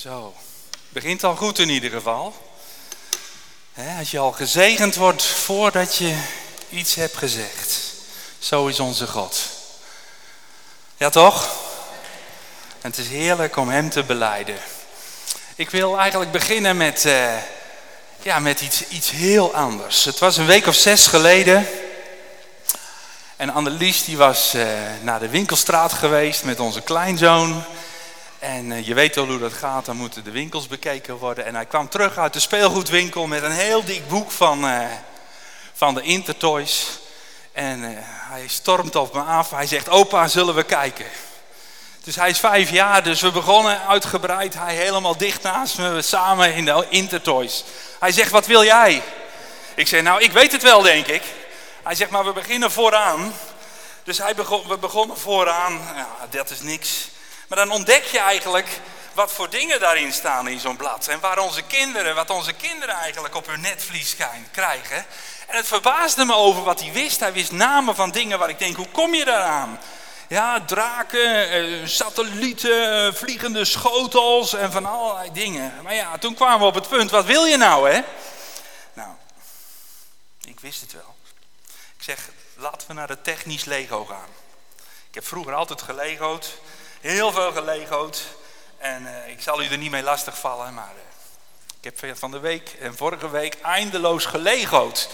Zo, begint al goed in ieder geval. Als je al gezegend wordt voordat je iets hebt gezegd. Zo is onze God. Ja toch? En het is heerlijk om hem te belijden. Ik wil eigenlijk beginnen met iets heel anders. Het was een week of 6 geleden. En Annelies die was naar de winkelstraat geweest met onze kleinzoon. En je weet wel hoe dat gaat, dan moeten de winkels bekeken worden. En hij kwam terug uit de speelgoedwinkel met een heel dik boek van de Intertoys. En hij stormt op me af, hij zegt, opa, zullen we kijken? Dus hij is 5 jaar, dus we begonnen uitgebreid. Hij helemaal dicht naast me, samen in de Intertoys. Hij zegt, wat wil jij? Ik zeg, nou, ik weet het wel, denk ik. Hij zegt, maar we beginnen vooraan. Dus we begonnen vooraan. Ja, dat is niks. Maar dan ontdek je eigenlijk wat voor dingen daarin staan in zo'n blad. En wat onze kinderen eigenlijk op hun netvlies krijgen. En het verbaasde me over wat hij wist. Hij wist namen van dingen waar ik denk, hoe kom je daaraan? Ja, draken, satellieten, vliegende schotels en van allerlei dingen. Maar ja, toen kwamen we op het punt, wat wil je nou, hè? Nou, ik wist het wel. Ik zeg, laten we naar de technisch Lego gaan. Ik heb vroeger altijd gelego'd. Heel veel gelego'd. En ik zal u er niet mee lastigvallen, maar ik heb van de week en vorige week eindeloos gelego'd.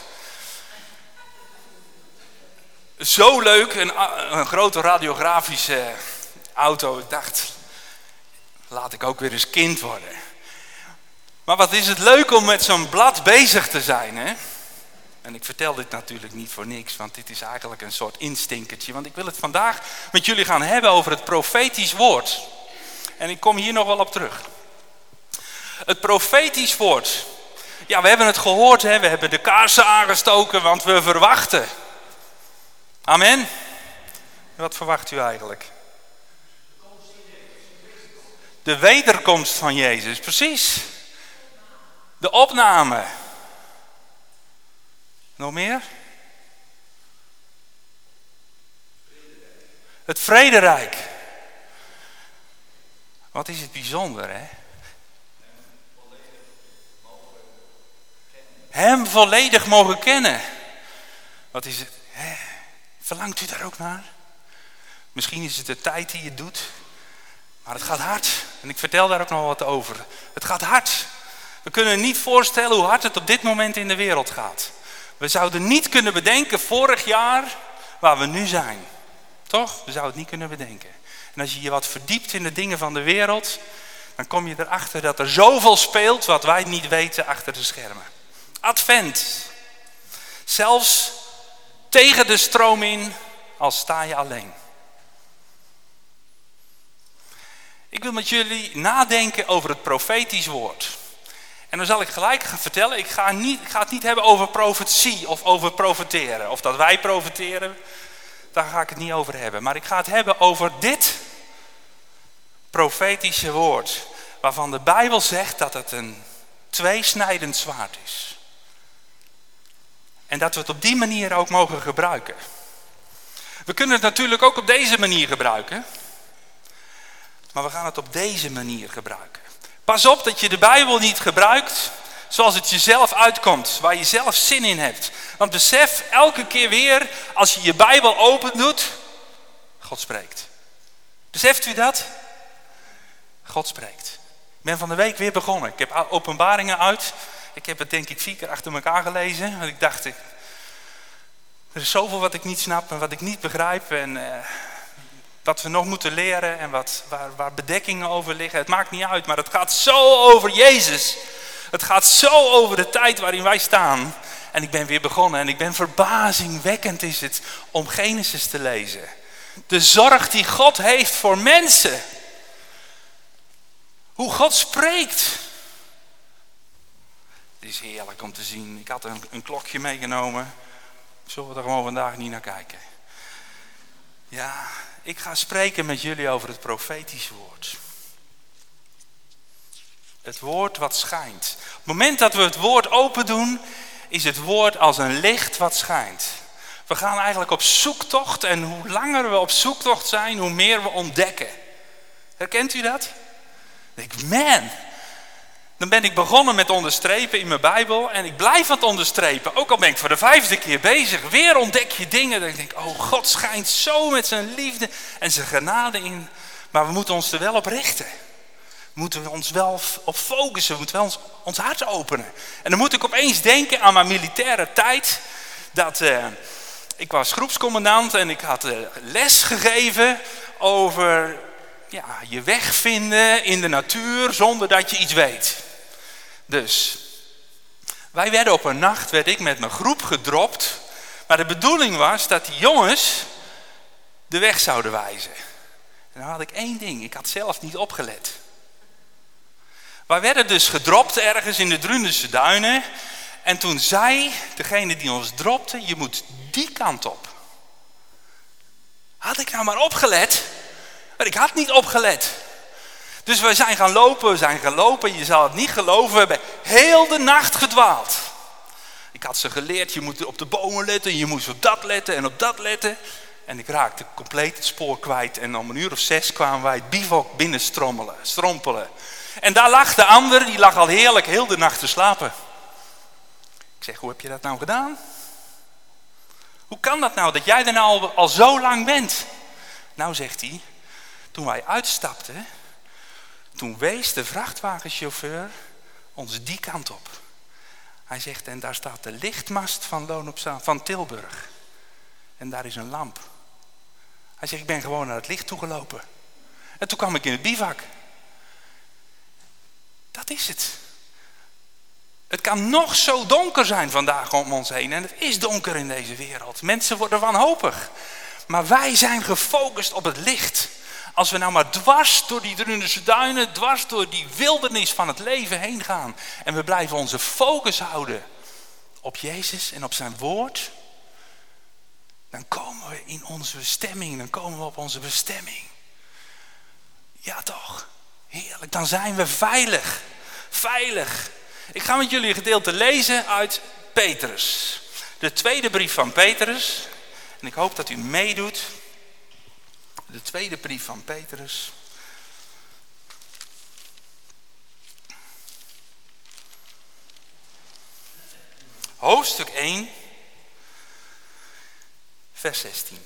Zo leuk, een grote radiografische auto. Ik dacht, laat ik ook weer eens kind worden. Maar wat is het leuk om met zo'n blad bezig te zijn, hè? En ik vertel dit natuurlijk niet voor niks, want dit is eigenlijk een soort instinkertje. Want ik wil het vandaag met jullie gaan hebben over het profetisch woord. En ik kom hier nog wel op terug. Het profetisch woord. Ja, we hebben het gehoord, hè? We hebben de kaarsen aangestoken, want we verwachten. Amen. Wat verwacht u eigenlijk? De wederkomst van Jezus, precies. De opname. Nog meer? Het vrederijk. Wat is het bijzonder, hè? Hem volledig mogen kennen. Wat is het? Hè? Verlangt u daar ook naar? Misschien is het de tijd die het doet. Maar het gaat hard. En ik vertel daar ook nog wat over. Het gaat hard. We kunnen niet voorstellen hoe hard het op dit moment in de wereld gaat. We zouden niet kunnen bedenken vorig jaar waar we nu zijn. Toch? We zouden het niet kunnen bedenken. En als je je wat verdiept in de dingen van de wereld, dan kom je erachter dat er zoveel speelt wat wij niet weten achter de schermen. Advent. Zelfs tegen de stroom in, als sta je alleen. Ik wil met jullie nadenken over het profetisch woord. En dan zal ik gelijk gaan vertellen, ik ga het niet hebben over profetie of over profeteren. Of dat wij profeteren, daar ga ik het niet over hebben. Maar ik ga het hebben over dit profetische woord. Waarvan de Bijbel zegt dat het een tweesnijdend zwaard is. En dat we het op die manier ook mogen gebruiken. We kunnen het natuurlijk ook op deze manier gebruiken. Maar we gaan het op deze manier gebruiken. Pas op dat je de Bijbel niet gebruikt zoals het jezelf uitkomt. Waar je zelf zin in hebt. Want besef elke keer weer als je je Bijbel open doet. God spreekt. Beseft u dat? God spreekt. Ik ben van de week weer begonnen. Ik heb Openbaringen uit. Ik heb het denk ik 4 keer achter elkaar gelezen. Want ik dacht, er is zoveel wat ik niet snap en wat ik niet begrijp. En wat we nog moeten leren en waar bedekkingen over liggen. Het maakt niet uit, maar het gaat zo over Jezus. Het gaat zo over de tijd waarin wij staan. En ik ben weer begonnen en ik ben verbazingwekkend is het om Genesis te lezen. De zorg die God heeft voor mensen. Hoe God spreekt. Het is heerlijk om te zien. Ik had een klokje meegenomen. Zullen we er gewoon vandaag niet naar kijken? Ja, ik ga spreken met jullie over het profetisch woord. Het woord wat schijnt. Op het moment dat we het woord open doen, is het woord als een licht wat schijnt. We gaan eigenlijk op zoektocht en hoe langer we op zoektocht zijn, hoe meer we ontdekken. Herkent u dat? Dan denk ik, man. Dan ben ik begonnen met onderstrepen in mijn Bijbel. En ik blijf aan het onderstrepen. Ook al ben ik voor de 5e keer bezig. Weer ontdek je dingen. Dan denk ik, oh, God schijnt zo met zijn liefde en zijn genade in. Maar we moeten ons er wel op richten. We moeten ons wel op focussen. We moeten wel ons hart openen. En dan moet ik opeens denken aan mijn militaire tijd. Ik was groepscommandant en ik had les gegeven over je weg vinden in de natuur zonder dat je iets weet. Dus, wij werden op een nacht, werd ik met mijn groep gedropt. Maar de bedoeling was dat die jongens de weg zouden wijzen. En dan had ik 1 ding, ik had zelf niet opgelet. Wij werden dus gedropt ergens in de Drunense duinen. En toen zei degene die ons dropte, je moet die kant op. Had ik nou maar opgelet? Maar ik had niet opgelet. Dus we zijn gaan lopen, je zal het niet geloven. We hebben heel de nacht gedwaald. Ik had ze geleerd, je moet op de bomen letten, je moet op dat letten en op dat letten. En ik raakte compleet het spoor kwijt. En om 1:06 kwamen wij het bivak binnen strompelen. En daar lag de ander, die lag al heerlijk heel de nacht te slapen. Ik zeg, hoe heb je dat nou gedaan? Hoe kan dat nou, dat jij er nou al zo lang bent? Nou, zegt hij, toen wij uitstapten, toen wees de vrachtwagenchauffeur ons die kant op. Hij zegt, en daar staat de lichtmast van Loon op Zaan, van Tilburg. En daar is een lamp. Hij zegt, ik ben gewoon naar het licht toegelopen. En toen kwam ik in het bivak. Dat is het. Het kan nog zo donker zijn vandaag om ons heen. En het is donker in deze wereld. Mensen worden wanhopig. Maar wij zijn gefocust op het licht. Als we nou maar dwars door die Drunense duinen, dwars door die wildernis van het leven heen gaan. En we blijven onze focus houden op Jezus en op zijn woord. Dan komen we in onze bestemming. Dan komen we op onze bestemming. Ja toch, heerlijk. Dan zijn we veilig. Veilig. Ik ga met jullie een gedeelte lezen uit Petrus. De tweede brief van Petrus. En ik hoop dat u meedoet. De tweede brief van Petrus. Hoofdstuk 1. Vers 16.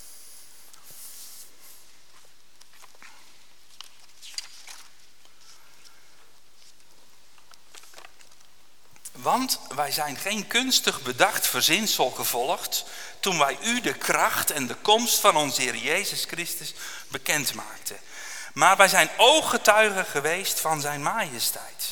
Want wij zijn geen kunstig bedacht verzinsel gevolgd toen wij u de kracht en de komst van onze Heer Jezus Christus bekend maakten. Maar wij zijn ooggetuigen geweest van zijn majesteit.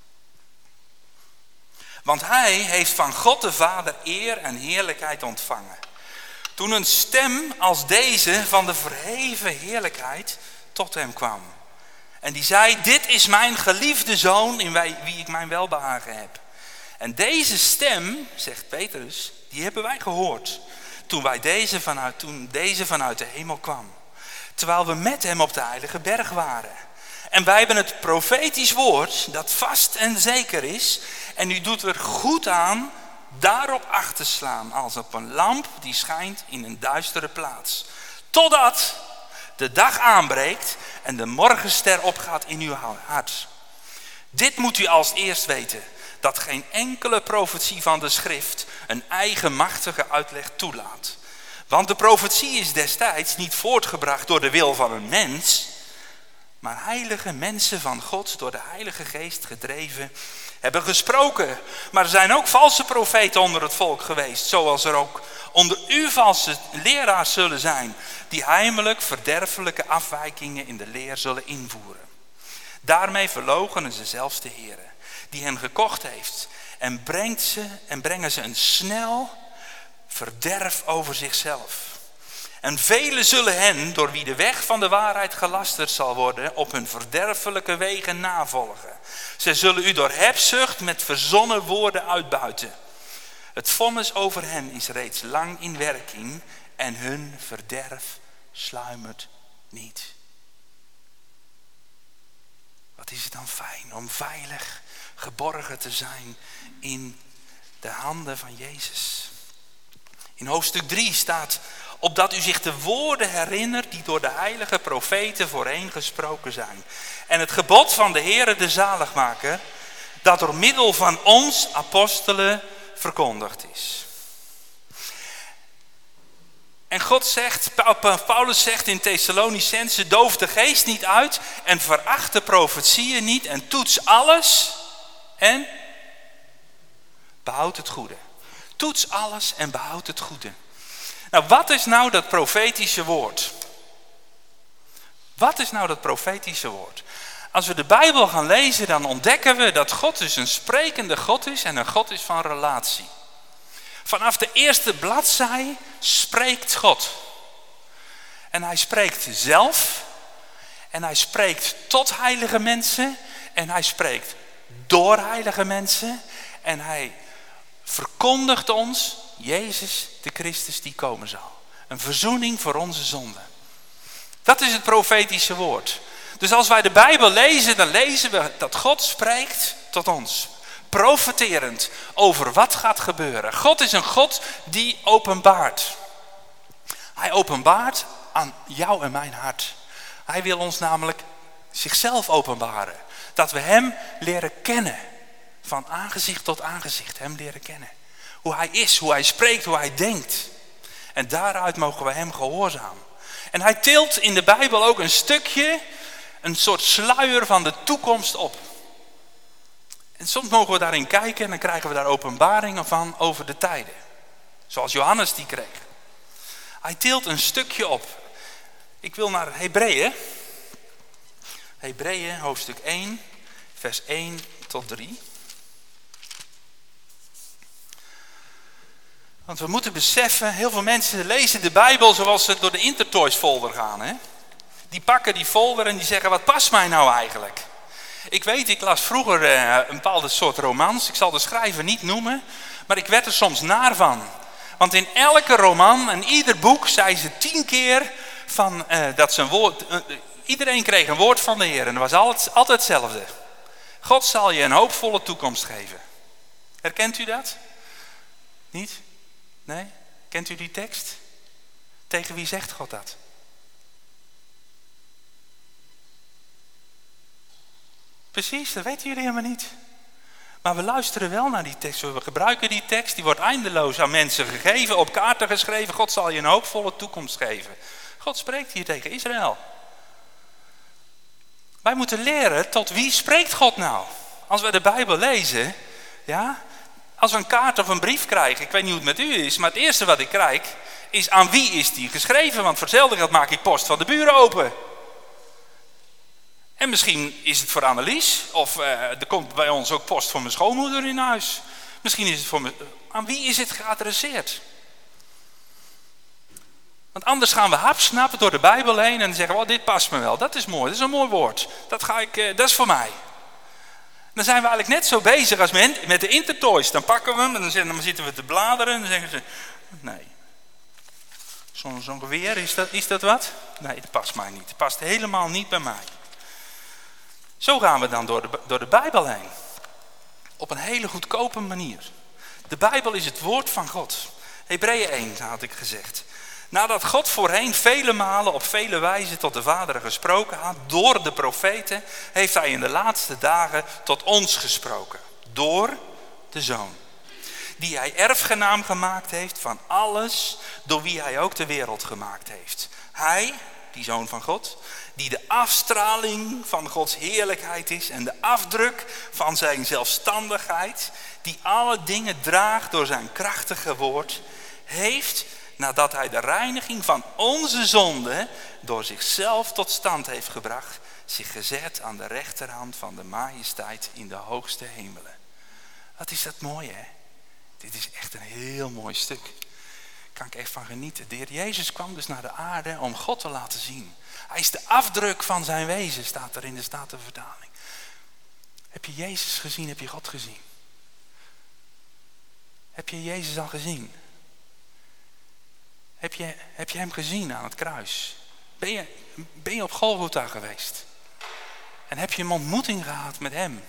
Want hij heeft van God de Vader eer en heerlijkheid ontvangen. Toen een stem als deze van de verheven heerlijkheid tot hem kwam. En die zei, dit is mijn geliefde zoon in wie ik mijn welbehagen heb. En deze stem, zegt Petrus, die hebben wij gehoord. Toen deze vanuit de hemel kwam. Terwijl we met hem op de heilige berg waren. En wij hebben het profetisch woord dat vast en zeker is. En u doet er goed aan daarop acht te slaan. Als op een lamp die schijnt in een duistere plaats. Totdat de dag aanbreekt en de morgenster opgaat in uw hart. Dit moet u als eerst weten. Dat geen enkele profetie van de schrift een eigenmachtige uitleg toelaat. Want de profetie is destijds niet voortgebracht door de wil van een mens, maar heilige mensen van God door de Heilige Geest gedreven hebben gesproken. Maar er zijn ook valse profeten onder het volk geweest, zoals er ook onder u valse leraars zullen zijn, die heimelijk verderfelijke afwijkingen in de leer zullen invoeren. Daarmee verloochenen ze zelfs de Heere, die hen gekocht heeft, en brengen ze een snel verderf over zichzelf. En velen zullen hen, door wie de weg van de waarheid gelasterd zal worden, op hun verderfelijke wegen navolgen. Zij zullen u door hebzucht met verzonnen woorden uitbuiten. Het vonnis over hen is reeds lang in werking en hun verderf sluimert niet. Wat is het dan fijn om veilig geborgen te zijn in de handen van Jezus. In hoofdstuk 3 staat, opdat u zich de woorden herinnert die door de heilige profeten voorheen gesproken zijn. En het gebod van de Heere de zaligmaker, dat door middel van ons apostelen verkondigd is. En Paulus zegt in Thessalonicense, doof de geest niet uit en veracht de profetieën niet en toets alles en behoud het goede. Toets alles en behoud het goede. Nou, wat is nou dat profetische woord? Wat is nou dat profetische woord? Als we de Bijbel gaan lezen, dan ontdekken we dat God dus een sprekende God is en een God is van relatie. Vanaf de eerste bladzij spreekt God. En hij spreekt zelf. En hij spreekt tot heilige mensen. En hij spreekt door heilige mensen. En hij verkondigt ons Jezus de Christus die komen zal. Een verzoening voor onze zonden. Dat is het profetische woord. Dus als wij de Bijbel lezen, dan lezen we dat God spreekt tot ons. Profeterend over wat gaat gebeuren. God is een God die openbaart. Hij openbaart aan jou en mijn hart. Hij wil ons namelijk zichzelf openbaren. Dat we hem leren kennen. Van aangezicht tot aangezicht hem leren kennen. Hoe hij is, hoe hij spreekt, hoe hij denkt. En daaruit mogen we hem gehoorzamen. En hij tilt in de Bijbel ook een stukje, een soort sluier van de toekomst op. En soms mogen we daarin kijken en dan krijgen we daar openbaringen van over de tijden. Zoals Johannes die kreeg. Hij tilt een stukje op. Ik wil naar Hebreeën. Hebreeën hoofdstuk 1, vers 1 tot 3. Want we moeten beseffen, heel veel mensen lezen de Bijbel zoals ze door de Intertoys folder gaan. Hè? Die pakken die folder en die zeggen, wat past mij nou eigenlijk? Ik weet, ik las vroeger een bepaalde soort romans. Ik zal de schrijver niet noemen, maar ik werd er soms naar van. Want in elke roman en ieder boek zei ze 10 keer van, dat ze een woord... iedereen kreeg een woord van de Heer en dat was altijd hetzelfde. God zal je een hoopvolle toekomst geven. Herkent u dat? Niet? Nee? Kent u die tekst? Tegen wie zegt God dat? Precies, dat weten jullie helemaal niet. Maar we luisteren wel naar die tekst. We gebruiken die tekst, die wordt eindeloos aan mensen gegeven, op kaarten geschreven. God zal je een hoopvolle toekomst geven. God spreekt hier tegen Israël. Wij moeten leren, tot wie spreekt God nou? Als we de Bijbel lezen, ja, als we een kaart of een brief krijgen, ik weet niet hoe het met u is, maar het eerste wat ik krijg, is aan wie is die geschreven? Want voor hetzelfde geld maak ik post van de buren open. En misschien is het voor Annelies, of er komt bij ons ook post voor mijn schoonmoeder in huis. Misschien is het voor me. Aan wie is het geadresseerd? Want anders gaan we hapsnap door de Bijbel heen en dan zeggen we, oh, dit past me wel, dat is mooi, dat is een mooi woord. Dat is voor mij. Dan zijn we eigenlijk net zo bezig als met de Intertoys. Dan pakken we hem en dan zitten we te bladeren en dan zeggen ze, nee. Zo'n geweer, is dat wat? Nee, dat past mij niet. Het past helemaal niet bij mij. Zo gaan we dan door de Bijbel heen. Op een hele goedkope manier. De Bijbel is het woord van God. Hebreeën 1 had ik gezegd. Nadat God voorheen vele malen op vele wijzen tot de vaderen gesproken had, door de profeten, heeft hij in de laatste dagen tot ons gesproken. Door de Zoon. Die hij erfgenaam gemaakt heeft van alles, door wie hij ook de wereld gemaakt heeft. Hij, die Zoon van God, die de afstraling van Gods heerlijkheid is en de afdruk van zijn zelfstandigheid, die alle dingen draagt door zijn krachtige woord, heeft, nadat hij de reiniging van onze zonde door zichzelf tot stand heeft gebracht, zich gezet aan de rechterhand van de majesteit in de hoogste hemelen. Wat is dat mooi, hè? Dit is echt een heel mooi stuk. Daar kan ik echt van genieten. De Heer Jezus kwam dus naar de aarde om God te laten zien. Hij is de afdruk van zijn wezen, staat er in de Statenvertaling. Heb je Jezus gezien? Heb je God gezien? Heb je Jezus al gezien? Heb je hem gezien aan het kruis? Ben je op Golgotha geweest? En heb je een ontmoeting gehad met hem?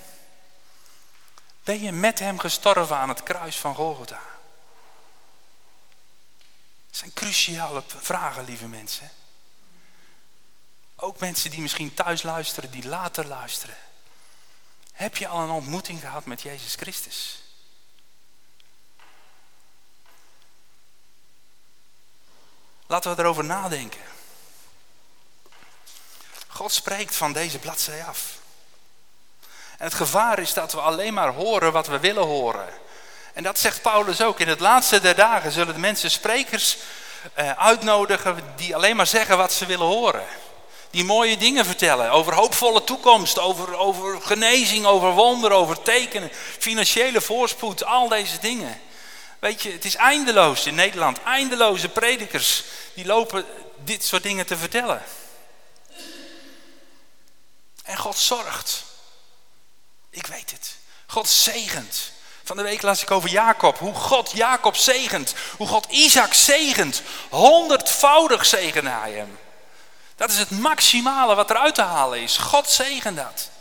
Ben je met hem gestorven aan het kruis van Golgotha? Het zijn cruciale vragen, lieve mensen. Ook mensen die misschien thuis luisteren, die later luisteren. Heb je al een ontmoeting gehad met Jezus Christus? Laten we erover nadenken. God spreekt van deze bladzij af. En het gevaar is dat we alleen maar horen wat we willen horen. En dat zegt Paulus ook. In het laatste der dagen zullen de mensen sprekers uitnodigen die alleen maar zeggen wat ze willen horen. Die mooie dingen vertellen over hoopvolle toekomst, over genezing, over wonder, over tekenen, financiële voorspoed, al deze dingen. Weet je, het is eindeloos in Nederland. Eindeloze predikers die lopen dit soort dingen te vertellen. En God zorgt. Ik weet het. God zegent. Van de week las ik over Jacob. Hoe God Jacob zegent. Hoe God Isaac zegent. 100voudig zegende hij hem. Dat is het maximale wat eruit te halen is. God zegent dat.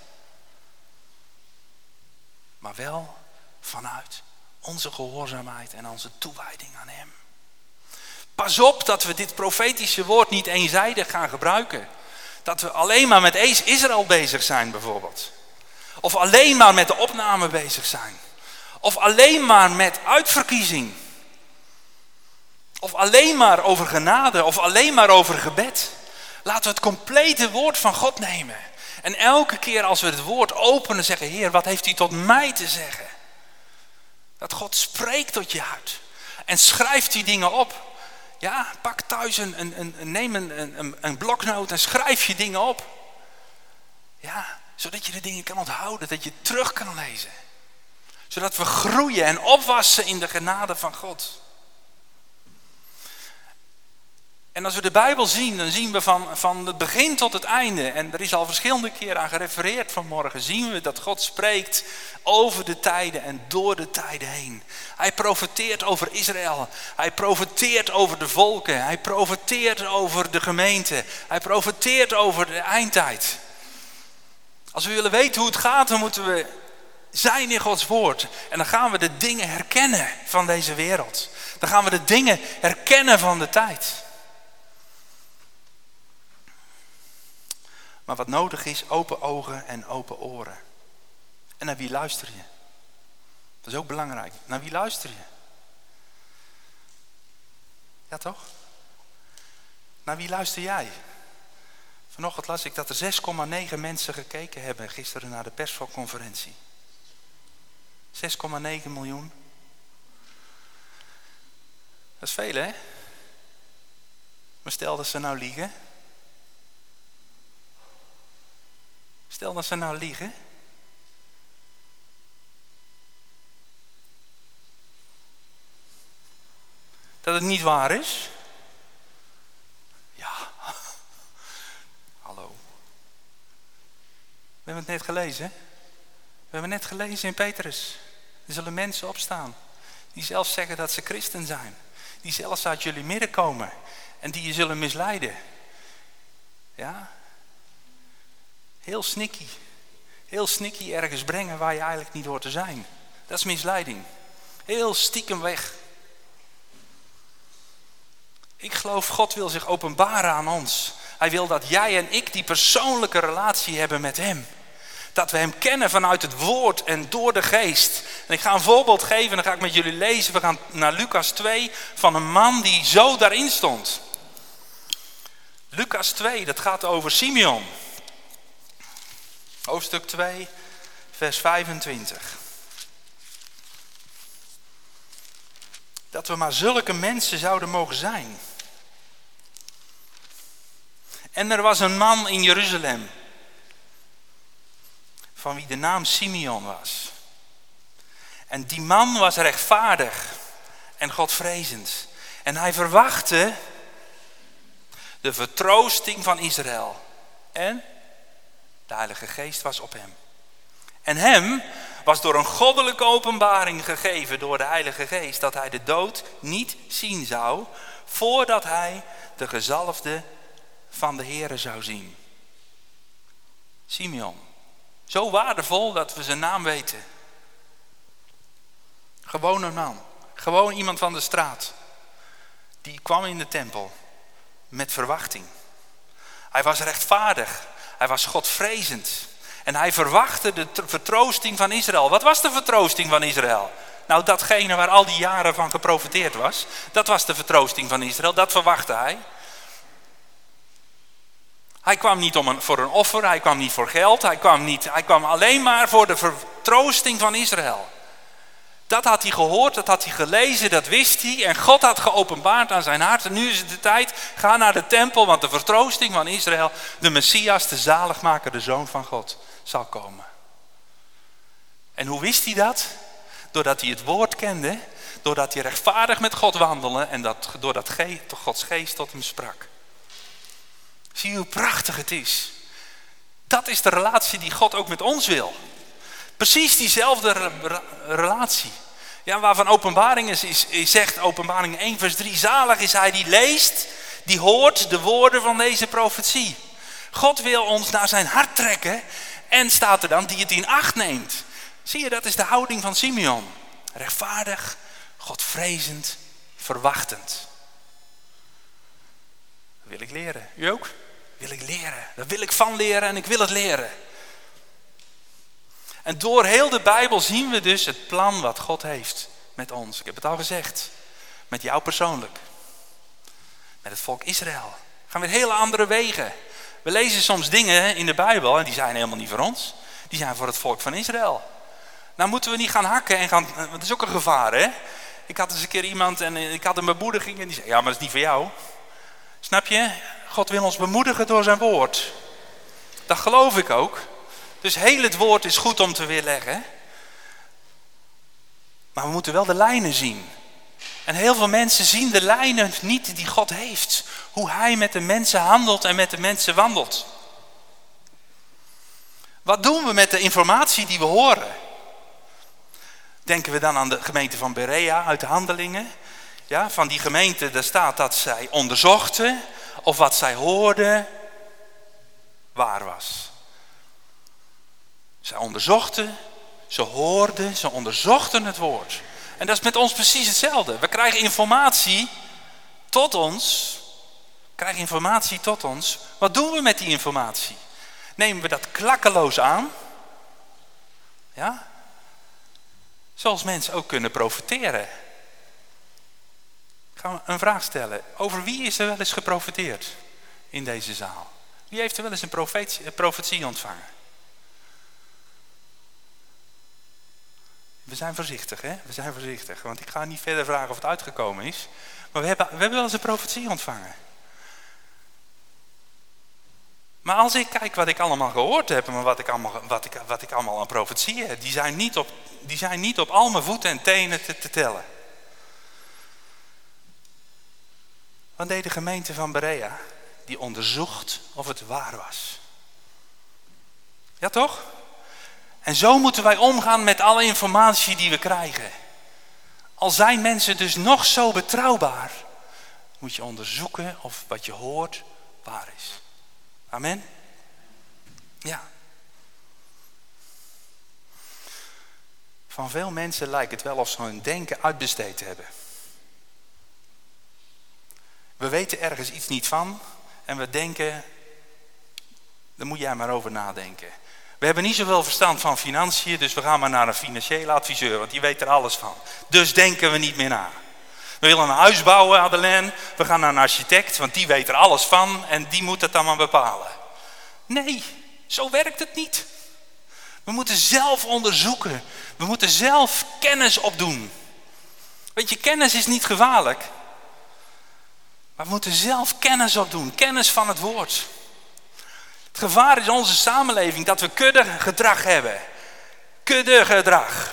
Maar wel vanuit onze gehoorzaamheid en onze toewijding aan hem. Pas op dat we dit profetische woord niet eenzijdig gaan gebruiken. Dat we alleen maar met Israël bezig zijn bijvoorbeeld. Of alleen maar met de opname bezig zijn. Of alleen maar met uitverkiezing. Of alleen maar over genade. Of alleen maar over gebed. Laten we het complete woord van God nemen. En elke keer als we het woord openen zeggen, Heer, wat heeft u tot mij te zeggen? Dat God spreekt tot je uit. En schrijf die dingen op. Ja, pak thuis neem een bloknoot en schrijf je dingen op. Ja, zodat je de dingen kan onthouden, dat je terug kan lezen. Zodat we groeien en opwassen in de genade van God. En als we de Bijbel zien, dan zien we van het begin tot het einde. En er is al verschillende keren aan gerefereerd vanmorgen. Zien we dat God spreekt over de tijden en door de tijden heen. Hij profeteert over Israël. Hij profeteert over de volken. Hij profeteert over de gemeente. Hij profeteert over de eindtijd. Als we willen weten hoe het gaat, dan moeten we zijn in Gods woord. En dan gaan we de dingen herkennen van deze wereld. Dan gaan we de dingen herkennen van de tijd. Maar wat nodig is, open ogen en open oren. En naar wie luister je? Dat is ook belangrijk. Naar wie luister je? Ja toch? Naar wie luister jij? Vanochtend las ik dat er 6,9 mensen gekeken hebben gisteren naar de persconferentie. 6,9 miljoen. Dat is veel, hè? Maar stel dat ze nou liegen. Stel dat ze nou liegen. Dat het niet waar is. Ja. Hallo. We hebben het net gelezen. We hebben net gelezen in Petrus. Er zullen mensen opstaan. Die zelfs zeggen dat ze christen zijn. Die zelfs uit jullie midden komen. En die je zullen misleiden. Ja. Heel sneaky. Heel sneaky ergens brengen waar je eigenlijk niet hoort te zijn. Dat is misleiding. Heel stiekem weg. Ik geloof, God wil zich openbaren aan ons. Hij wil dat jij en ik die persoonlijke relatie hebben met hem. Dat we hem kennen vanuit het woord en door de geest. En ik ga een voorbeeld geven en dan ga ik met jullie lezen. We gaan naar Lucas 2 van een man die zo daarin stond. Lucas 2, dat gaat over Simeon. Hoofdstuk 2, vers 25. Dat we maar zulke mensen zouden mogen zijn. En er was een man in Jeruzalem, van wie de naam Simeon was. En die man was rechtvaardig en godvrezend. En hij verwachtte de vertroosting van Israël. En de Heilige Geest was op hem. En hem was door een goddelijke openbaring gegeven door de Heilige Geest dat hij de dood niet zien zou voordat hij de gezalfde van de Heere zou zien. Simeon. Zo waardevol dat we zijn naam weten. Gewoon een man. Gewoon iemand van de straat. die kwam in de tempel met verwachting. Hij was rechtvaardig. Hij was godvrezend. En hij verwachtte de vertroosting van Israël. Wat was de vertroosting van Israël? Nou, datgene waar al die jaren van geprofeteerd was. Dat was de vertroosting van Israël. Dat verwachtte hij. Hij kwam niet voor een offer. Hij kwam niet voor geld. Hij kwam alleen maar voor de vertroosting van Israël. Dat had hij gehoord, dat had hij gelezen, dat wist hij. En God had geopenbaard aan zijn hart. En nu is het de tijd, ga naar de tempel, want de vertroosting van Israël, de Messias, de zaligmaker, de Zoon van God, zal komen. En hoe wist hij dat? Doordat hij het woord kende, doordat hij rechtvaardig met God wandelde en doordat Gods geest tot hem sprak. Zie je hoe prachtig het is? Dat is de relatie die God ook met ons wil. Precies diezelfde relatie. Ja, waarvan openbaring is zegt, openbaring 1 vers 3, zalig is hij die leest, die hoort de woorden van deze profetie. God wil ons naar zijn hart trekken en staat er dan die het in acht neemt. Zie je, dat is de houding van Simeon. Rechtvaardig, godvrezend, verwachtend. Dat wil ik leren. U ook? Wil ik leren. Daar wil ik van leren en ik wil het leren. En door heel de Bijbel zien we dus het plan wat God heeft met ons. Ik heb het al gezegd. Met jou persoonlijk. Met het volk Israël. We gaan weer hele andere wegen. We lezen soms dingen in de Bijbel en die zijn helemaal niet voor ons. Die zijn voor het volk van Israël. Nou moeten we niet gaan hakken en gaan... Want dat is ook een gevaar, hè? Ik had eens een keer iemand en ik had een bemoediging en die zei... Ja, maar dat is niet voor jou. Snap je? God wil ons bemoedigen door zijn woord. Dat geloof ik ook. Dus heel het woord is goed om te weerleggen. Maar we moeten wel de lijnen zien. En heel veel mensen zien de lijnen niet die God heeft. Hoe hij met de mensen handelt en met de mensen wandelt. Wat doen we met de informatie die we horen? Denken we dan aan de gemeente van Berea uit de Handelingen? Ja, van die gemeente, daar staat dat zij onderzochten of wat zij hoorden waar was. Zij onderzochten, ze hoorden, ze onderzochten het woord. En dat is met ons precies hetzelfde. We krijgen informatie tot ons. Wat doen we met die informatie? Nemen we dat klakkeloos aan? Ja? Zoals mensen ook kunnen profiteren. Ik ga een vraag stellen. Over wie is er wel eens geprofiteerd in deze zaal? Wie heeft er wel eens een profetie ontvangen? We zijn voorzichtig, hè? We zijn voorzichtig. Want ik ga niet verder vragen of het uitgekomen is. Maar we hebben wel eens een profetie ontvangen. Maar als ik kijk wat ik allemaal gehoord heb en wat ik allemaal aan profetieën heb, die zijn niet op al mijn voeten en tenen te tellen. Wat deed de gemeente van Berea? Die onderzocht of het waar was. Ja toch? En zo moeten wij omgaan met alle informatie die we krijgen. Al zijn mensen dus nog zo betrouwbaar, moet je onderzoeken of wat je hoort waar is. Amen? Ja. Van veel mensen lijkt het wel of ze hun denken uitbesteed hebben. We weten ergens iets niet van en we denken, daar moet jij maar over nadenken. We hebben niet zoveel verstand van financiën, dus we gaan maar naar een financiële adviseur, want die weet er alles van. Dus denken we niet meer na. We willen een huis bouwen, Adelijn, we gaan naar een architect, want die weet er alles van en die moet het dan maar bepalen. Nee, zo werkt het niet. We moeten zelf onderzoeken, we moeten zelf kennis opdoen. Weet je, kennis is niet gevaarlijk. Maar we moeten zelf kennis opdoen, kennis van het woord. Het gevaar is in onze samenleving dat we kuddegedrag hebben. Kuddegedrag.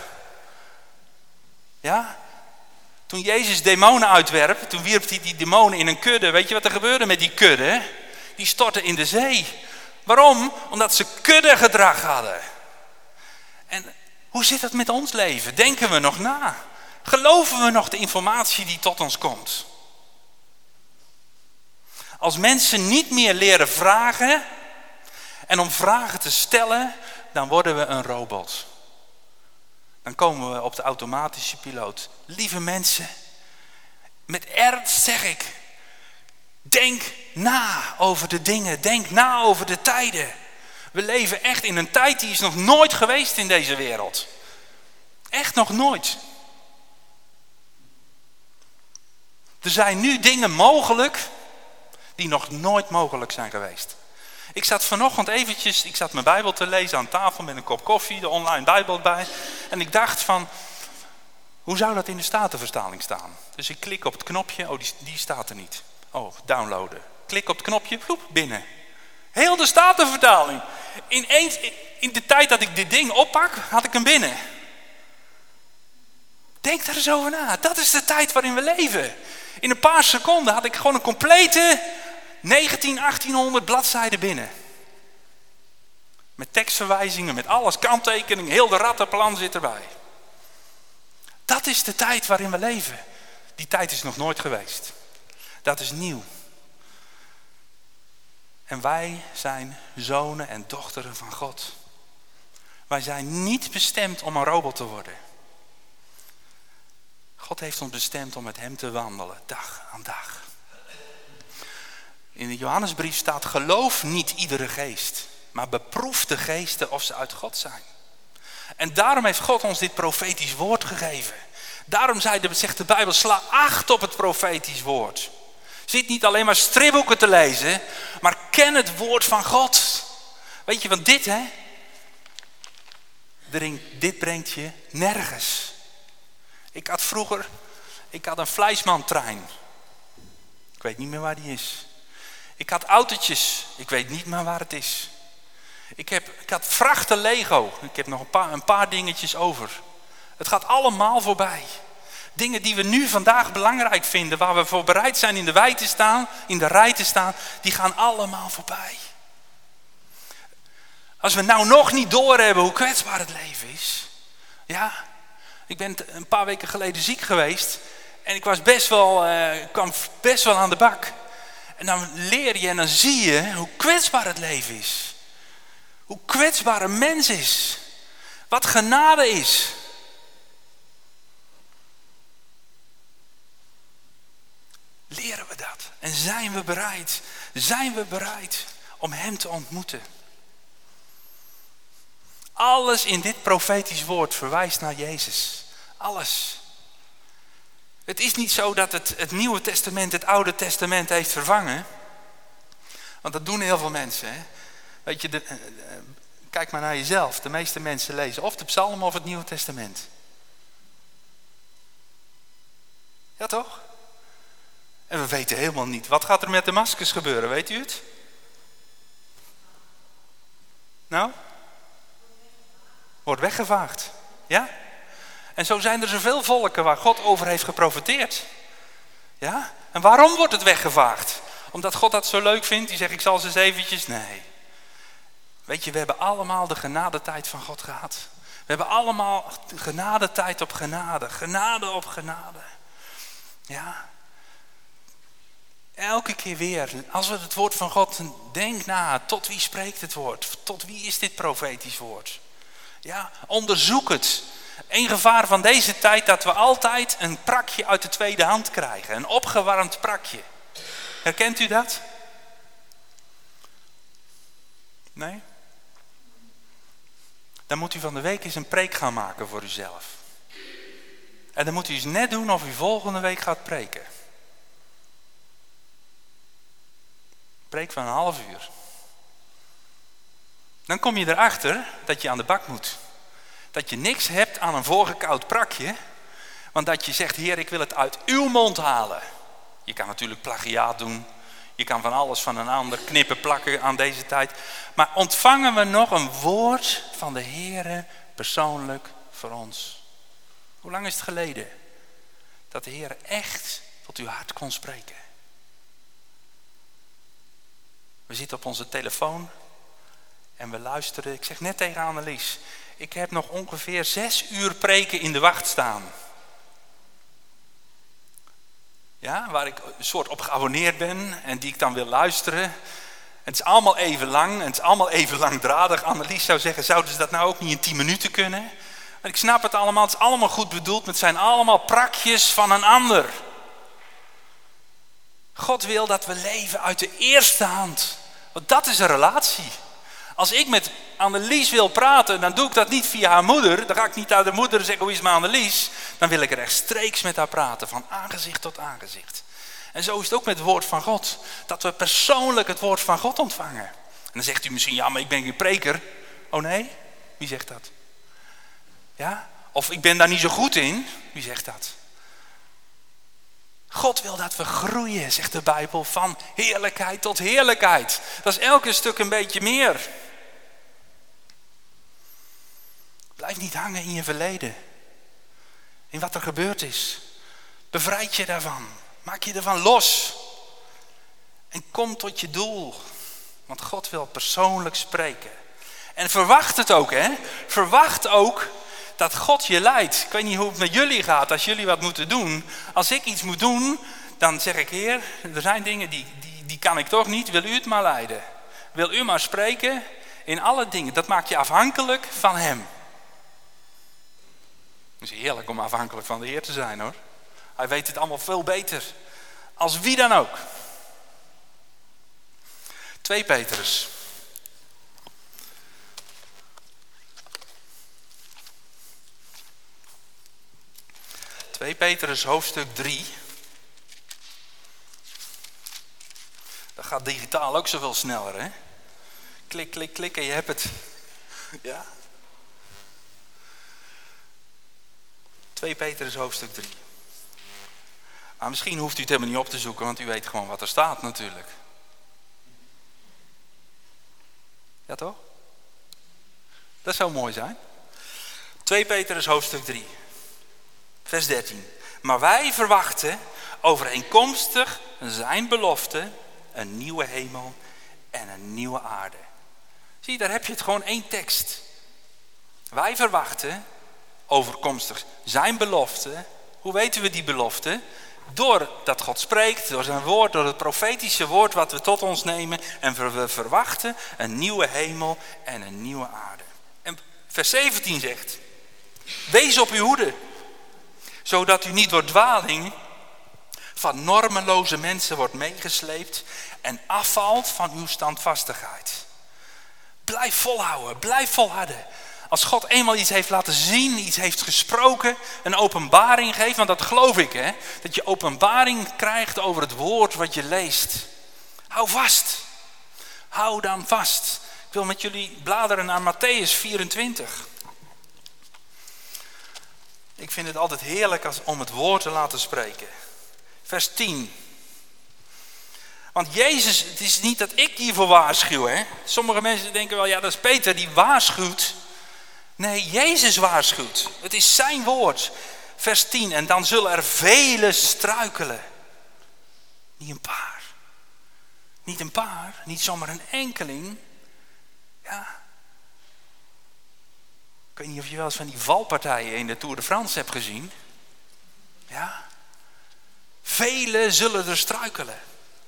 Ja? Toen Jezus demonen uitwerp, toen wierp hij die demonen in een kudde. Weet je wat er gebeurde met die kudde? Die stortten in de zee. Waarom? Omdat ze kuddegedrag hadden. En hoe zit dat met ons leven? Denken we nog na? Geloven we nog de informatie die tot ons komt? Als mensen niet meer leren vragen en om vragen te stellen, dan worden we een robot. Dan komen we op de automatische piloot. Lieve mensen, Met ernst zeg ik. Denk na over de dingen. Denk na over de tijden. We leven echt in een tijd die is nog nooit geweest in deze wereld. Echt nog nooit. Er zijn nu dingen mogelijk die nog nooit mogelijk zijn geweest. Ik zat vanochtend eventjes, mijn Bijbel te lezen aan tafel met een kop koffie, de online Bijbel bij. En ik dacht van, hoe zou dat in de Statenvertaling staan? Dus ik klik op het knopje, oh die staat er niet. Oh, downloaden. Klik op het knopje, ploep, binnen. Heel de Statenvertaling. Ineens, in de tijd dat ik dit ding oppak, had ik hem binnen. Denk daar eens over na. Dat is de tijd waarin we leven. In een paar seconden had ik gewoon een complete 1800 bladzijden binnen. Met tekstverwijzingen, met alles, kanttekeningen, heel de rattenplan zit erbij. Dat is de tijd waarin we leven. Die tijd is nog nooit geweest. Dat is nieuw. En wij zijn zonen en dochteren van God. Wij zijn niet bestemd om een robot te worden. God heeft ons bestemd om met hem te wandelen, dag aan dag. In de Johannesbrief staat, geloof niet iedere geest, maar beproef de geesten of ze uit God zijn. En daarom heeft God ons dit profetisch woord gegeven. Daarom zegt de Bijbel, sla acht op het profetisch woord. Zit niet alleen maar stripboeken te lezen, maar ken het woord van God. Weet je, want dit brengt je nergens. Ik had een Fleischmann-trein. Ik weet niet meer waar die is. Ik had autootjes. Ik weet niet meer waar het is. Ik had vrachten Lego. Ik heb nog een paar dingetjes over. Het gaat allemaal voorbij. Dingen die we nu vandaag belangrijk vinden, waar we voor bereid zijn in de rij te staan, die gaan allemaal voorbij. Als we nou nog niet doorhebben hoe kwetsbaar het leven is. Ja, ik ben een paar weken geleden ziek geweest en ik kwam best wel aan de bak. En dan leer je en dan zie je hoe kwetsbaar het leven is. Hoe kwetsbaar een mens is. Wat genade is. Leren we dat? En zijn we bereid? Zijn we bereid om hem te ontmoeten? Alles in dit profetisch woord verwijst naar Jezus. Alles. Het is niet zo dat het Nieuwe Testament het Oude Testament heeft vervangen. Want dat doen heel veel mensen. Hè? Weet je, kijk maar naar jezelf. De meeste mensen lezen of de Psalmen of het Nieuwe Testament. Ja toch? En we weten helemaal niet. Wat gaat er met Damascus gebeuren? Weet u het? Nou? Wordt weggevaagd. Ja? En zo zijn er zoveel volken waar God over heeft geprofeteerd. Ja? En waarom wordt het weggevaagd? Omdat God dat zo leuk vindt. Die zegt, ik zal ze eens eventjes... Nee. Weet je, we hebben allemaal de genadetijd van God gehad. We hebben allemaal genadetijd op genade. Genade op genade. Ja. Elke keer weer. Als we het woord van God... Denk na. Tot wie spreekt het woord? Tot wie is dit profetisch woord? Ja, onderzoek het. Een gevaar van deze tijd dat we altijd een prakje uit de tweede hand krijgen. Een opgewarmd prakje. Herkent u dat? Nee? Dan moet u van de week eens een preek gaan maken voor uzelf. En dan moet u eens net doen of u volgende week gaat preken. Preek van een half uur. Dan kom je erachter dat je aan de bak moet. Dat je niks hebt aan een voorgekoud prakje. Want dat je zegt, Heer, ik wil het uit uw mond halen. Je kan natuurlijk plagiaat doen. Je kan van alles van een ander knippen, plakken aan deze tijd. Maar ontvangen we nog een woord van de Heere persoonlijk voor ons? Hoe lang is het geleden dat de Heere echt tot uw hart kon spreken? We zitten op onze telefoon en we luisteren. Ik zeg net tegen Annelies, ik heb nog ongeveer 6 uur preken in de wacht staan. Ja, waar ik een soort op geabonneerd ben en die ik dan wil luisteren. Het is allemaal even lang en het is allemaal even langdradig. Annelies zou zeggen, zouden ze dat nou ook niet in 10 minuten kunnen? Maar ik snap het allemaal, het is allemaal goed bedoeld, maar het zijn allemaal prakjes van een ander. God wil dat we leven uit de eerste hand. Want dat is een relatie. Als ik met Annelies wil praten, dan doe ik dat niet via haar moeder. Dan ga ik niet aan de moeder zeggen, hoe is mijn Annelies? Dan wil ik rechtstreeks met haar praten, van aangezicht tot aangezicht. En zo is het ook met het woord van God. Dat we persoonlijk het woord van God ontvangen. En dan zegt u misschien, ja, maar ik ben geen preker. Oh nee? Wie zegt dat? Ja? Of ik ben daar niet zo goed in. Wie zegt dat? God wil dat we groeien, zegt de Bijbel, van heerlijkheid tot heerlijkheid. Dat is elke stuk een beetje meer. Blijf niet hangen in je verleden. In wat er gebeurd is. Bevrijd je daarvan. Maak je ervan los. En kom tot je doel. Want God wil persoonlijk spreken. En verwacht het ook, hè. Verwacht ook dat God je leidt. Ik weet niet hoe het met jullie gaat als jullie wat moeten doen. Als ik iets moet doen, dan zeg ik, Heer, er zijn dingen die kan ik toch niet. Wil u het maar leiden. Wil u maar spreken in alle dingen. Dat maakt je afhankelijk van hem. Het is heerlijk om afhankelijk van de Heer te zijn, hoor. Hij weet het allemaal veel beter. Als wie dan ook. 2 Petrus. 2 Petrus hoofdstuk 3. Dat gaat digitaal ook zoveel sneller, hè? Klik, klik, klik en je hebt het. Ja. 2 Petrus hoofdstuk 3. Maar misschien hoeft u het helemaal niet op te zoeken, want u weet gewoon wat er staat natuurlijk. Ja toch? Dat zou mooi zijn. 2 Petrus hoofdstuk 3. Vers 13. Maar wij verwachten overeenkomstig zijn belofte een nieuwe hemel en een nieuwe aarde. Zie je, daar heb je het gewoon één tekst. Wij verwachten overeenkomstig zijn belofte. Hoe weten we die belofte? Doordat God spreekt, door zijn woord, door het profetische woord wat we tot ons nemen. En we verwachten een nieuwe hemel en een nieuwe aarde. En vers 17 zegt, wees op uw hoede, zodat u niet door dwaling van normeloze mensen wordt meegesleept en afvalt van uw standvastigheid. Blijf volhouden, blijf volharden. Als God eenmaal iets heeft laten zien, iets heeft gesproken, een openbaring geeft, want dat geloof ik, hè, dat je openbaring krijgt over het woord wat je leest. Hou vast. Hou dan vast. Ik wil met jullie bladeren naar Mattheüs 24. Ik vind het altijd heerlijk om het woord te laten spreken. Vers 10. Want Jezus, het is niet dat ik hiervoor waarschuw. Hè? Sommige mensen denken wel, ja, dat is Peter die waarschuwt. Nee, Jezus waarschuwt. Het is zijn woord. Vers 10. En dan zullen er velen struikelen. Niet een paar. Niet een paar. Niet zomaar een enkeling. Ja. Ik weet niet of je wel eens van die valpartijen in de Tour de France hebt gezien. Ja. Velen zullen er struikelen.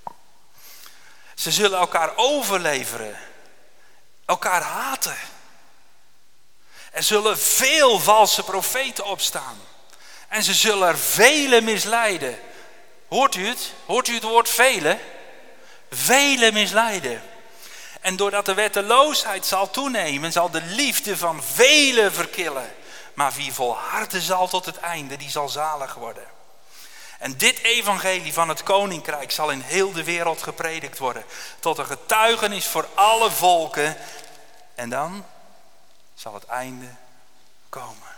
Ze zullen elkaar overleveren. Elkaar haten. Er zullen veel valse profeten opstaan. En ze zullen er velen misleiden. Hoort u het? Hoort u het woord velen? Velen misleiden. En doordat de wetteloosheid zal toenemen, zal de liefde van velen verkillen. Maar wie volharden zal tot het einde, die zal zalig worden. En dit evangelie van het koninkrijk zal in heel de wereld gepredikt worden. Tot een getuigenis voor alle volken. En dan zal het einde komen.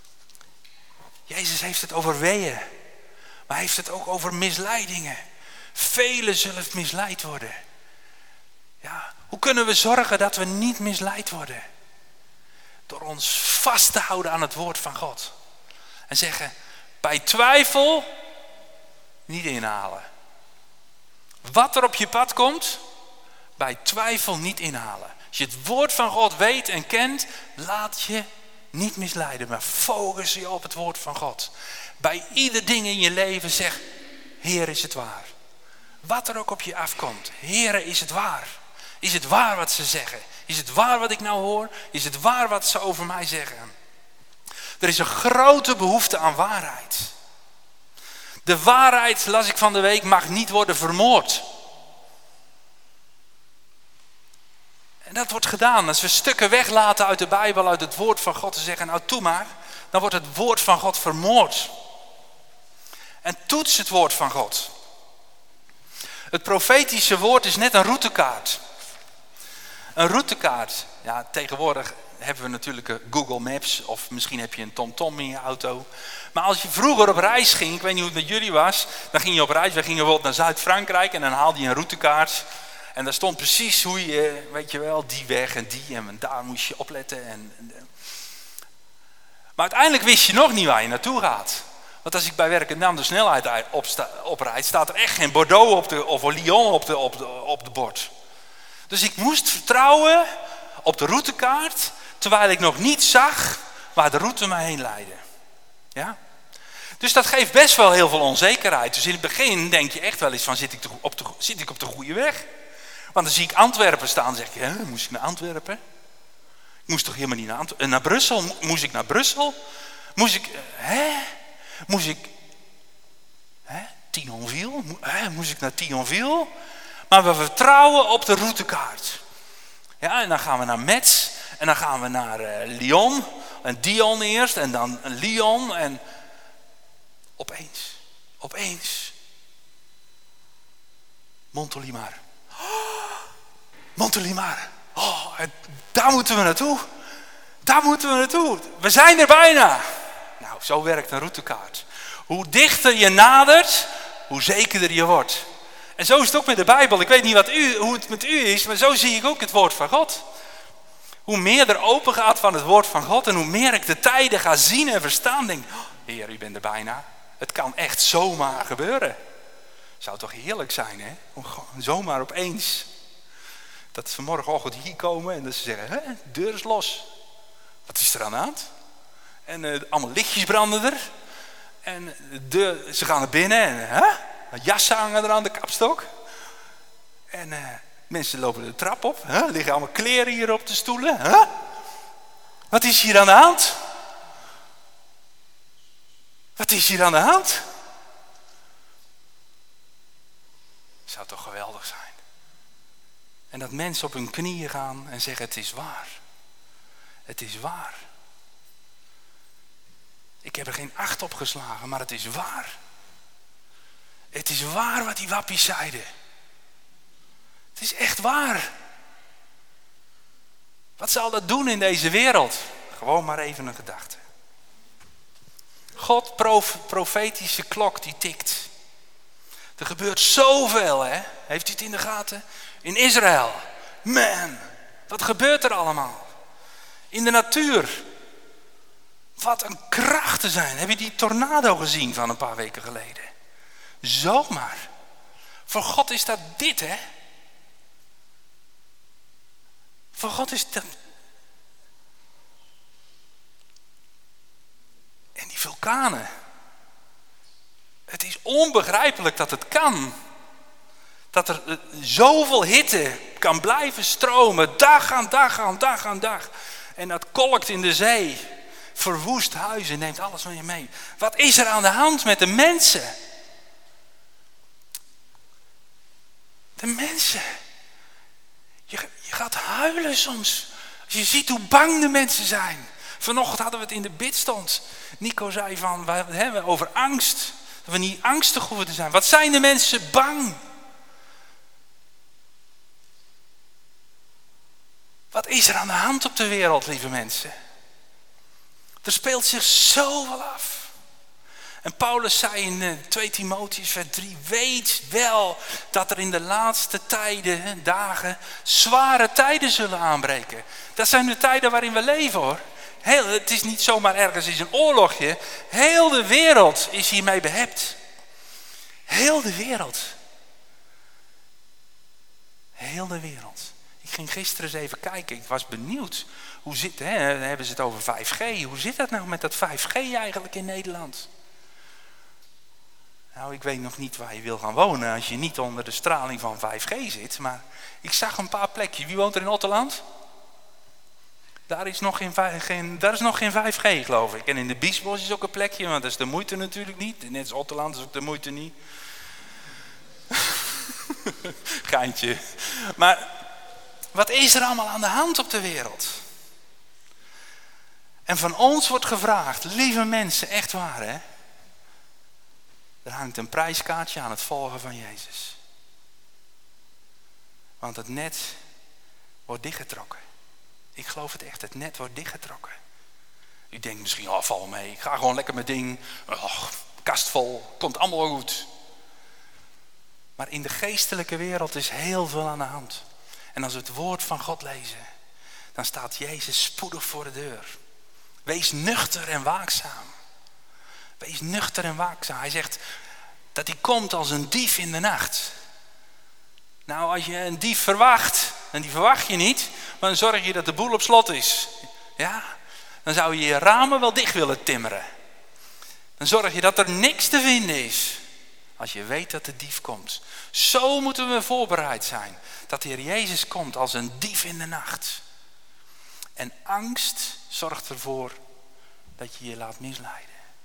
Jezus heeft het over weeën. Maar hij heeft het ook over misleidingen. Velen zullen misleid worden. Ja, hoe kunnen we zorgen dat we niet misleid worden? Door ons vast te houden aan het woord van God. En zeggen, bij twijfel niet inhalen. Wat er op je pad komt, bij twijfel niet inhalen. Als je het woord van God weet en kent, laat je niet misleiden, maar focus je op het woord van God. Bij ieder ding in je leven zeg, Heer, is het waar. Wat er ook op je afkomt, Heer, is het waar. Is het waar wat ze zeggen? Is het waar wat ik nou hoor? Is het waar wat ze over mij zeggen? Er is een grote behoefte aan waarheid. De waarheid, las ik van de week, mag niet worden vermoord. En dat wordt gedaan. Als we stukken weglaten uit de Bijbel, uit het woord van God, te zeggen, nou toe maar, dan wordt het woord van God vermoord. En toets het woord van God. Het profetische woord is net een routekaart. Een routekaart. Ja, tegenwoordig hebben we natuurlijk Google Maps of misschien heb je een TomTom in je auto. Maar als je vroeger op reis ging, ik weet niet hoe het met jullie was, dan ging je op reis, we gingen bijvoorbeeld naar Zuid-Frankrijk en dan haalde je een routekaart. En daar stond precies hoe je, weet je wel, die weg en die en daar moest je opletten. Maar uiteindelijk wist je nog niet waar je naartoe gaat. Want als ik bij werk en naam de snelheid oprijd, staat er echt geen Bordeaux of Lyon op de bord. Dus ik moest vertrouwen op de routekaart, terwijl ik nog niet zag waar de route me heen leidde. Ja? Dus dat geeft best wel heel veel onzekerheid. Dus in het begin denk je echt wel eens van, zit ik op de goede weg? Want dan zie ik Antwerpen staan en zeg ik, moest ik naar Antwerpen? Ik moest toch helemaal niet naar Antwerpen? Naar Brussel? Moest ik naar Brussel? Thionville? Moest ik naar Thionville? Maar we vertrouwen op de routekaart. Ja, en dan gaan we naar Metz. En dan gaan we naar Lyon. En Dion eerst. En dan Lyon. En opeens. Montélimar. Montélimar. Daar moeten we naartoe. We zijn er bijna. Nou, zo werkt een routekaart. Hoe dichter je nadert, hoe zekerder je wordt. En zo is het ook met de Bijbel. Ik weet niet hoe het met u is, maar zo zie ik ook het woord van God. Hoe meer er open gaat van het woord van God en hoe meer ik de tijden ga zien en verstaan, denk ik, Heer, u bent er bijna. Het kan echt zomaar gebeuren. Zou toch heerlijk zijn, hè? Om zomaar opeens. Dat ze morgenochtend hier komen en dat ze zeggen, de deur is los. Wat is er aan de hand? En allemaal lichtjes branden er. En ze gaan naar binnen en jassen hangen er aan de kapstok. En mensen lopen de trap op. Liggen allemaal kleren hier op de stoelen. Wat is hier aan de hand? Zou toch geweldig zijn. En dat mensen op hun knieën gaan en zeggen, het is waar. Het is waar. Ik heb er geen acht op geslagen, maar het is waar. Het is waar wat die wappies zeiden. Het is echt waar. Wat zal dat doen in deze wereld? Gewoon maar even een gedachte. God, profetische klok die tikt. Er gebeurt zoveel, hè? Heeft u het in de gaten? In Israël. Man, wat gebeurt er allemaal? In de natuur. Wat een krachten zijn. Heb je die tornado gezien van een paar weken geleden? Zomaar. Voor God is dat dit, hè? Voor God is dat. En die vulkanen. Het is onbegrijpelijk dat het kan. Dat er zoveel hitte kan blijven stromen. Dag aan dag. En dat kolkt in de zee. Verwoest huizen, neemt alles van je mee. Wat is er aan de hand met de mensen? De mensen. Je gaat huilen soms. Als je ziet hoe bang de mensen zijn. Vanochtend hadden we het in de bidstond. Nico zei van, we hebben over angst. Dat we niet angstig hoeven te zijn. Wat zijn de mensen bang? Wat is er aan de hand op de wereld, lieve mensen? Er speelt zich zoveel af. En Paulus zei in 2 Timotheüs vers 3, weet wel dat er in de laatste tijden, dagen, zware tijden zullen aanbreken. Dat zijn de tijden waarin we leven, hoor. Het is niet zomaar ergens is een oorlogje. Heel de wereld is hiermee behept. Heel de wereld. Heel de wereld. Ik ging gisteren eens even kijken. Ik was benieuwd. Hoe zit, dan hebben ze het over 5G. Hoe zit dat nou met dat 5G eigenlijk in Nederland? Nou, ik weet nog niet waar je wil gaan wonen als je niet onder de straling van 5G zit. Maar ik zag een paar plekjes. Wie woont er in Otterland? Daar is nog geen 5G, geloof ik. En in de Biesbos is ook een plekje, want dat is de moeite natuurlijk niet. Net als Otterland is ook de moeite niet. Geintje. Maar wat is er allemaal aan de hand op de wereld? En van ons wordt gevraagd, lieve mensen, echt waar hè. Er hangt een prijskaartje aan het volgen van Jezus. Want het net wordt dichtgetrokken. Ik geloof het echt, het net wordt dichtgetrokken. U denkt misschien, oh val mee, ik ga gewoon lekker mijn ding. Oh, kast vol, komt allemaal goed. Maar in de geestelijke wereld is heel veel aan de hand. En als we het woord van God lezen, dan staat Jezus spoedig voor de deur. Wees nuchter en waakzaam. Wees nuchter en waakzaam. Hij zegt dat hij komt als een dief in de nacht. Nou, als je een dief verwacht, en die verwacht je niet, maar dan zorg je dat de boel op slot is. Ja, dan zou je je ramen wel dicht willen timmeren. Dan zorg je dat er niks te vinden is. Als je weet dat de dief komt. Zo moeten we voorbereid zijn. Dat de Heer Jezus komt als een dief in de nacht. En angst zorgt ervoor dat je je laat misleiden.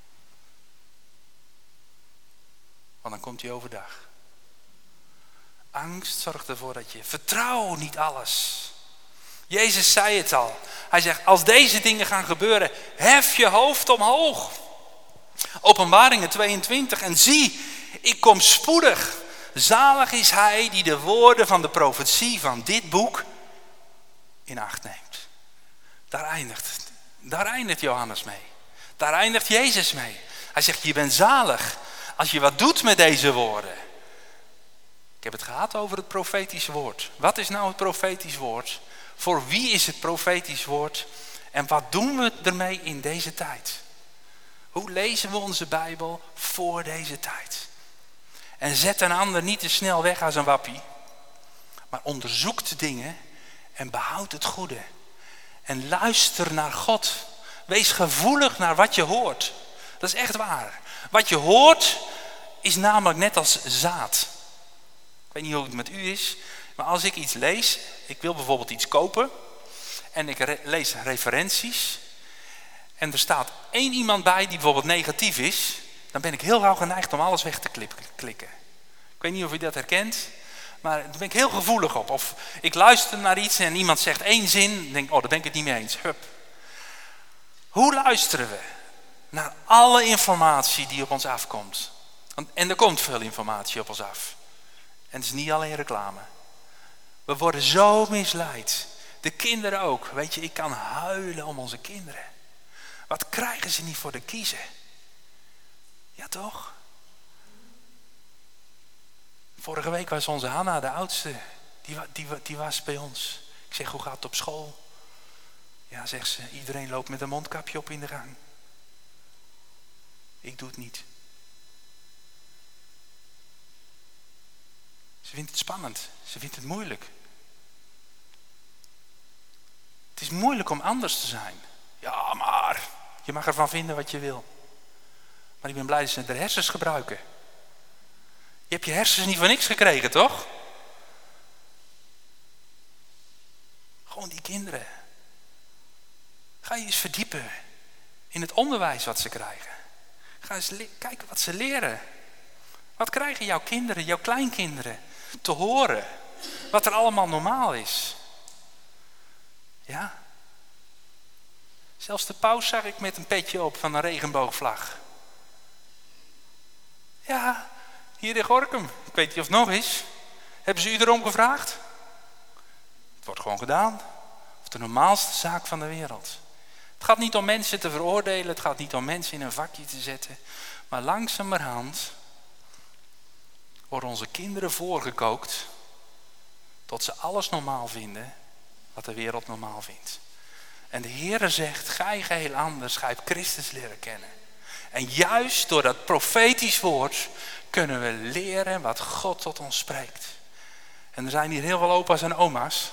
Want dan komt hij overdag. Angst zorgt ervoor dat je vertrouw niet alles. Jezus zei het al. Hij zegt, als deze dingen gaan gebeuren, hef je hoofd omhoog. Openbaringen 22. En zie, ik kom spoedig. Zalig is hij die de woorden van de profetie van dit boek in acht neemt. Daar eindigt Johannes mee. Daar eindigt Jezus mee. Hij zegt, je bent zalig als je wat doet met deze woorden. Ik heb het gehad over het profetisch woord. Wat is nou het profetisch woord? Voor wie is het profetisch woord? En wat doen we ermee in deze tijd? Hoe lezen we onze Bijbel voor deze tijd? En zet een ander niet te snel weg als een wappie. Maar onderzoek de dingen en behoud het goede. En luister naar God. Wees gevoelig naar wat je hoort. Dat is echt waar. Wat je hoort is namelijk net als zaad. Ik weet niet hoe het met u is. Maar als ik iets lees. Ik wil bijvoorbeeld iets kopen. En ik lees referenties. En er staat één iemand bij die bijvoorbeeld negatief is. Dan ben ik heel gauw geneigd om alles weg te klikken. Ik weet niet of u dat herkent. Maar daar ben ik heel gevoelig op. Of ik luister naar iets en iemand zegt één zin. Dan denk ik, oh, daar ben ik het niet mee eens. Hup. Hoe luisteren we naar alle informatie die op ons afkomt? En er komt veel informatie op ons af. En het is niet alleen reclame. We worden zo misleid. De kinderen ook. Weet je, ik kan huilen om onze kinderen. Wat krijgen ze niet voor de kiezen? Ja toch? Vorige week was onze Hanna, de oudste, die was bij ons. Ik zeg, hoe gaat het op school? Ja, zegt ze, iedereen loopt met een mondkapje op in de gang. Ik doe het niet. Ze vindt het spannend. Ze vindt het moeilijk. Het is moeilijk om anders te zijn. Ja, maar je mag ervan vinden wat je wil. Maar ik ben blij dat ze de hersens gebruiken. Je hebt je hersens niet voor niks gekregen, toch? Gewoon die kinderen. Ga je eens verdiepen in het onderwijs wat ze krijgen. Ga eens kijken wat ze leren. Wat krijgen jouw kinderen, jouw kleinkinderen te horen? Wat er allemaal normaal is. Ja. Zelfs de paus zag ik met een petje op van een regenboogvlag. Ja, hier in Gorinchem. Ik weet niet of het nog is. Hebben ze u erom gevraagd? Het wordt gewoon gedaan. Of de normaalste zaak van de wereld. Het gaat niet om mensen te veroordelen. Het gaat niet om mensen in een vakje te zetten. Maar langzamerhand worden onze kinderen voorgekookt. Tot ze alles normaal vinden wat de wereld normaal vindt. En de Heere zegt, gij geheel anders, gij hebt Christus leren kennen. En juist door dat profetisch woord kunnen we leren wat God tot ons spreekt. En er zijn hier heel veel opa's en oma's.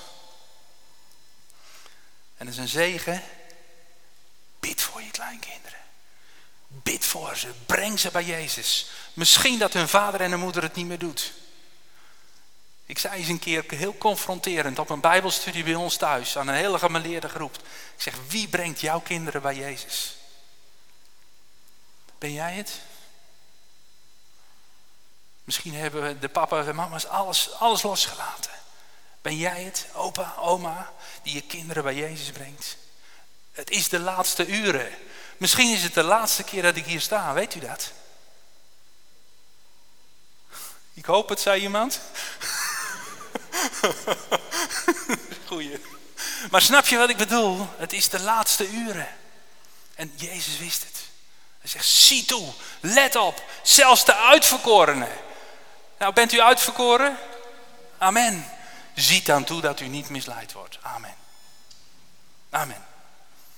En dat is een zegen. Bid voor je kleinkinderen. Bid voor ze. Breng ze bij Jezus. Misschien dat hun vader en hun moeder het niet meer doet. Ik zei eens een keer heel confronterend op een bijbelstudie bij ons thuis aan een hele gemêleerde groep. Ik zeg, wie brengt jouw kinderen bij Jezus? Ben jij het? Misschien hebben de papa en mama's alles losgelaten. Ben jij het, opa, oma, die je kinderen bij Jezus brengt? Het is de laatste uren. Misschien is het de laatste keer dat ik hier sta, weet u dat? Ik hoop het, zei iemand. Goeie. Maar snap je wat ik bedoel? Het is de laatste uren. En Jezus wist het. Hij zegt, zie toe, let op, zelfs de uitverkorenen. Nou, bent u uitverkoren? Amen. Ziet dan toe dat u niet misleid wordt. Amen. Amen.